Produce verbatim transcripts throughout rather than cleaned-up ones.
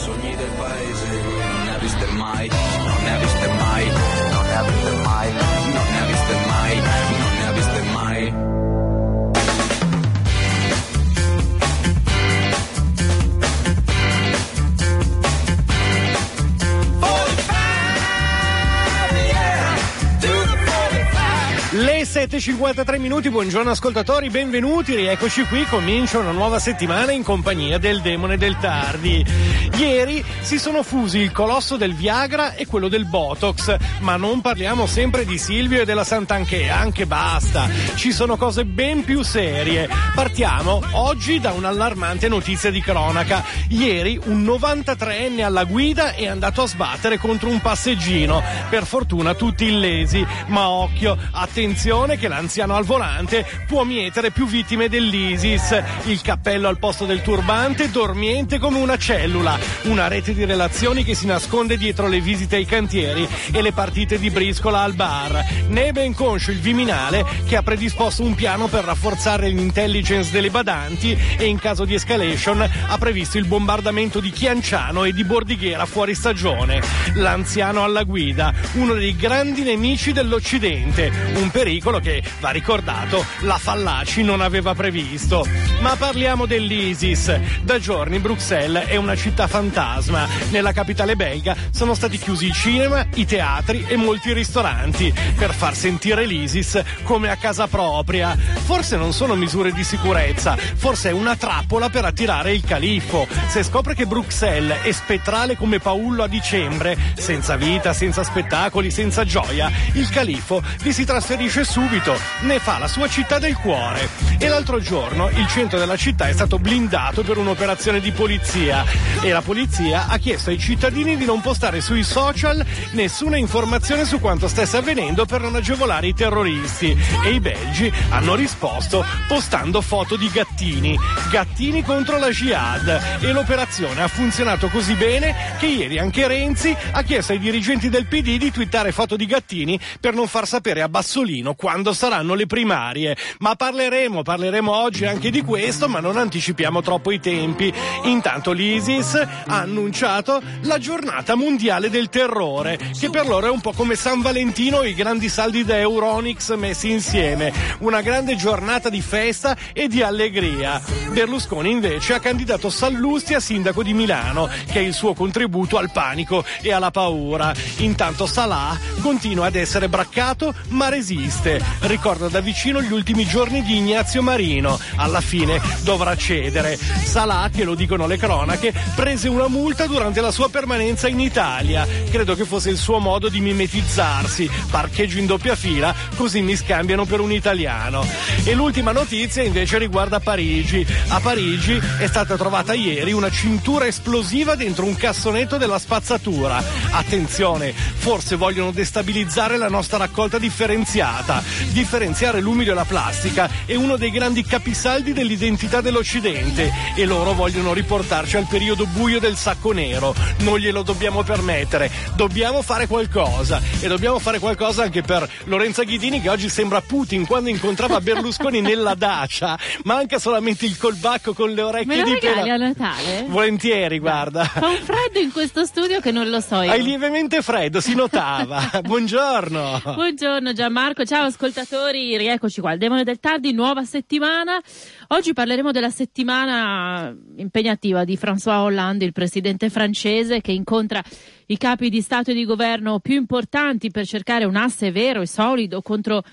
sogni del paese, non ne ha viste mai, non ne ha viste mai, non ne ha viste mai, non ne ha viste mai, non ne ha viste mai. Le sette e cinquantatré minuti, buongiorno ascoltatori, benvenuti, rieccoci qui, comincia una nuova settimana in compagnia del Demone del Tardi. Ieri si sono fusi il colosso del Viagra e quello del Botox, ma non parliamo sempre di Silvio e della Santanchè, anche basta, ci sono cose ben più serie. Partiamo oggi da un'allarmante notizia di cronaca. Ieri un novantatreenne alla guida è andato a sbattere contro un passeggino, per fortuna tutti illesi, ma occhio, attenzione Attenzione che l'anziano al volante può mietere più vittime dell'ISIS. Il cappello al posto del turbante, dormiente come una cellula. Una rete di relazioni che si nasconde dietro le visite ai cantieri e le partite di briscola al bar. Ne è ben conscio il Viminale, che ha predisposto un piano per rafforzare l'intelligence delle badanti e in caso di escalation ha previsto il bombardamento di Chianciano e di Bordighera fuori stagione. L'anziano alla guida, uno dei grandi nemici dell'Occidente. Un pericolo che, va ricordato, la Fallaci non aveva previsto. Ma parliamo dell'ISIS. Da giorni Bruxelles è una città fantasma. Nella capitale belga sono stati chiusi i cinema, i teatri e molti ristoranti per far sentire l'ISIS come a casa propria. Forse non sono misure di sicurezza, forse è una trappola per attirare il califfo. Se scopre che Bruxelles è spettrale come Paullo a dicembre, senza vita, senza spettacoli, senza gioia, il califfo vi si trasferisce subito, ne fa la sua città del cuore. E l'altro giorno il centro della città è stato blindato per un'operazione di polizia e la polizia ha chiesto ai cittadini di non postare sui social nessuna informazione su quanto stesse avvenendo per non agevolare i terroristi, e i belgi hanno risposto postando foto di gattini gattini contro la jihad, e l'operazione ha funzionato così bene che ieri anche Renzi ha chiesto ai dirigenti del P D di twittare foto di gattini per non far sapere a Bassolino quando saranno le primarie. Ma parleremo, parleremo oggi anche di questo, ma non anticipiamo troppo i tempi. Intanto l'ISIS ha annunciato la giornata mondiale del terrore, che per loro è un po' come San Valentino e i grandi saldi da Euronics messi insieme. Una grande giornata di festa e di allegria. Berlusconi invece ha candidato Sallusti a sindaco di Milano, che è il suo contributo al panico e alla paura. Intanto Salah continua ad essere braccato ma resiste. Ricorda da vicino gli ultimi giorni di Ignazio Marino. Alla fine dovrà cedere. Salah, che lo dicono le cronache, prese una multa durante la sua permanenza in Italia. Credo che fosse il suo modo di mimetizzarsi. Parcheggio in doppia fila, così mi scambiano per un italiano. E l'ultima notizia invece riguarda Parigi. A Parigi è stata trovata ieri una cintura esplosiva dentro un cassonetto della spazzatura. Attenzione, forse vogliono destabilizzare la nostra raccolta differenziata. Differenziare l'umido e la plastica è uno dei grandi capisaldi dell'identità dell'Occidente, e loro vogliono riportarci al periodo buio del sacco nero. Non glielo dobbiamo permettere, dobbiamo fare qualcosa, e dobbiamo fare qualcosa anche per Lorenza Ghidini, che oggi sembra Putin quando incontrava Berlusconi nella Dacia. Manca solamente il colbacco con le orecchie. Me lo di regali pela. a Natale? Volentieri, guarda. Fa un freddo in questo studio che non lo so io. Hai lievemente freddo, si notava. Buongiorno. Buongiorno Gianmarco, ciao ascoltatori, rieccoci qua, il Demone del Tardi, nuova settimana. Oggi parleremo della settimana impegnativa di François Hollande, il presidente francese, che incontra i capi di Stato e di governo più importanti per cercare un asse vero e solido contro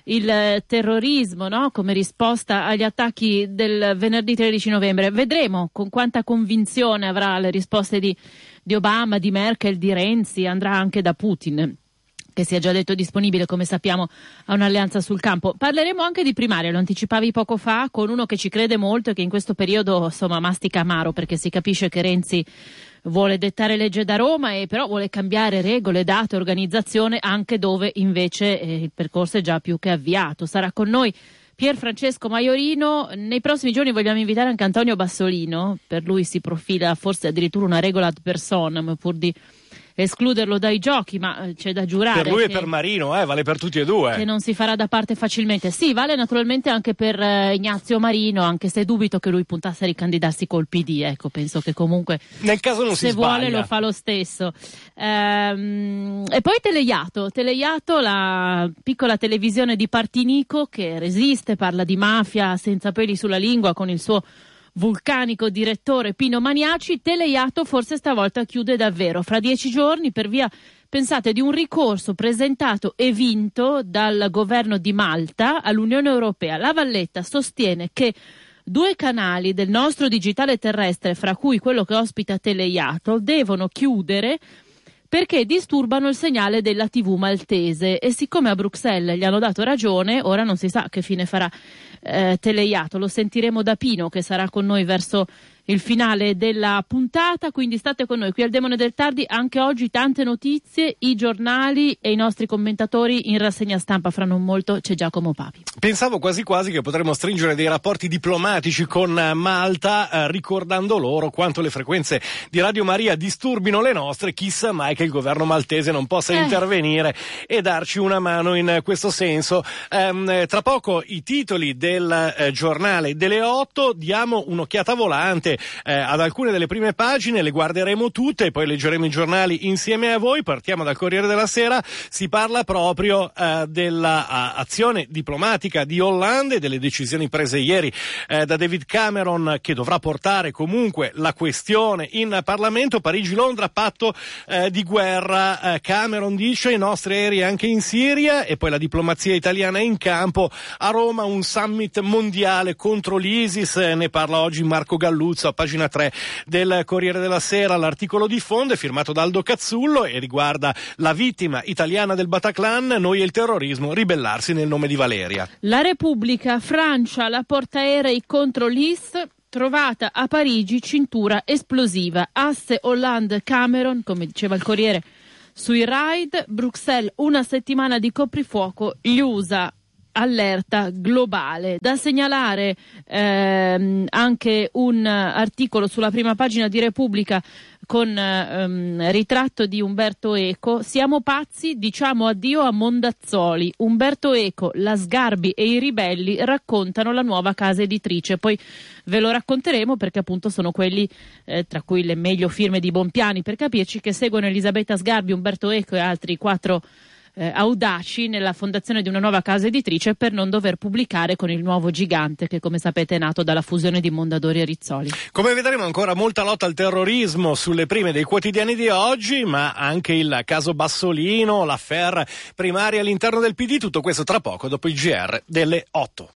il terrorismo, no? Come risposta agli attacchi del venerdì tredici novembre. Vedremo con quanta convinzione avrà le risposte di, di Obama, di Merkel, di Renzi, andrà anche da Putin, che si è già detto disponibile, come sappiamo, a un'alleanza sul campo. Parleremo anche di primaria, lo anticipavi poco fa, con uno che ci crede molto e che in questo periodo insomma mastica amaro, perché si capisce che Renzi vuole dettare legge da Roma e però vuole cambiare regole, date, organizzazione anche dove invece eh, il percorso è già più che avviato. Sarà con noi Pier Francesco Maiorino. Nei prossimi giorni vogliamo invitare anche Antonio Bassolino, per lui si profila forse addirittura una regola ad personam, pur di escluderlo dai giochi, ma c'è da giurare. Per lui e che, per Marino, eh, vale per tutti e due. Che non si farà da parte facilmente. Sì, vale naturalmente anche per eh, Ignazio Marino, anche se dubito che lui puntasse a ricandidarsi col P D, ecco, penso che comunque nel caso non se si vuole sbaglia. lo fa lo stesso. Ehm, e poi Teleiato, Teleiato, la piccola televisione di Partinico che resiste, parla di mafia senza peli sulla lingua con il suo vulcanico direttore Pino Maniaci. Teleiato forse stavolta chiude davvero fra dieci giorni per via, pensate, di un ricorso presentato e vinto dal governo di Malta all'Unione Europea. La Valletta sostiene che due canali del nostro digitale terrestre, fra cui quello che ospita Teleiato, devono chiudere perché disturbano il segnale della tivù maltese, e siccome a Bruxelles gli hanno dato ragione, ora non si sa che fine farà eh, Teleiato. Lo sentiremo da Pino, che sarà con noi verso il finale della puntata, quindi state con noi qui al Demone del Tardi. Anche oggi tante notizie, i giornali e i nostri commentatori in rassegna stampa. Fra non molto c'è Giacomo Papi. Pensavo quasi quasi che potremmo stringere dei rapporti diplomatici con Malta, eh, ricordando loro quanto le frequenze di Radio Maria disturbino le nostre. Chissà mai che il governo maltese non possa eh. intervenire e darci una mano in questo senso. Ehm, tra poco i titoli del eh, giornale delle otto, diamo un'occhiata volante Eh, ad alcune delle prime pagine, le guarderemo tutte e poi leggeremo i giornali insieme a voi. Partiamo dal Corriere della Sera, si parla proprio eh, dell'azione diplomatica di Hollande e delle decisioni prese ieri eh, da David Cameron, che dovrà portare comunque la questione in Parlamento. Parigi-Londra, patto eh, di guerra, eh, Cameron dice i nostri aerei anche in Siria, e poi la diplomazia italiana è in campo. A Roma un summit mondiale contro l'ISIS, eh, ne parla oggi Marco Galluzzo a pagina tre del Corriere della Sera. L'articolo di fondo è firmato da Aldo Cazzullo e riguarda la vittima italiana del Bataclan, noi e il terrorismo, ribellarsi nel nome di Valeria. La Repubblica, Francia, la portaerei contro l'I S, trovata a Parigi cintura esplosiva, asse Hollande-Cameron, come diceva il Corriere sui raid. Bruxelles, una settimana di coprifuoco, gli U S A allerta globale. Da segnalare ehm, anche un articolo sulla prima pagina di Repubblica con ehm, ritratto di Umberto Eco. Siamo pazzi, diciamo addio a Mondazzoli. Umberto Eco, la Sgarbi e i ribelli raccontano la nuova casa editrice. Poi ve lo racconteremo perché appunto sono quelli, eh, tra cui le meglio firme di Bompiani per capirci, che seguono Elisabetta Sgarbi, Umberto Eco e altri quattro Eh, audaci nella fondazione di una nuova casa editrice per non dover pubblicare con il nuovo gigante che, come sapete, è nato dalla fusione di Mondadori e Rizzoli. Come vedremo, ancora molta lotta al terrorismo sulle prime dei quotidiani di oggi, ma anche il caso Bassolino, l'affaire primaria all'interno del P D, tutto questo tra poco dopo il G R delle otto.